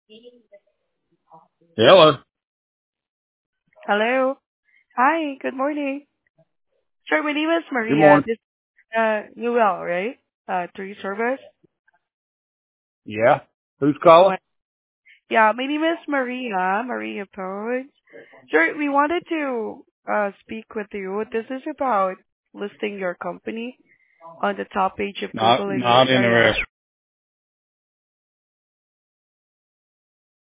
Hello. Hello. Hi, good morning. Sure, my name is Good Maria. morning. This Newell, right? Three service. Yeah. Who's calling? What? Yeah, my name is Maria. Maria Pones. Sure, we wanted to speak with you. This is about listing your company on the top page of Not Google in your not area. interested.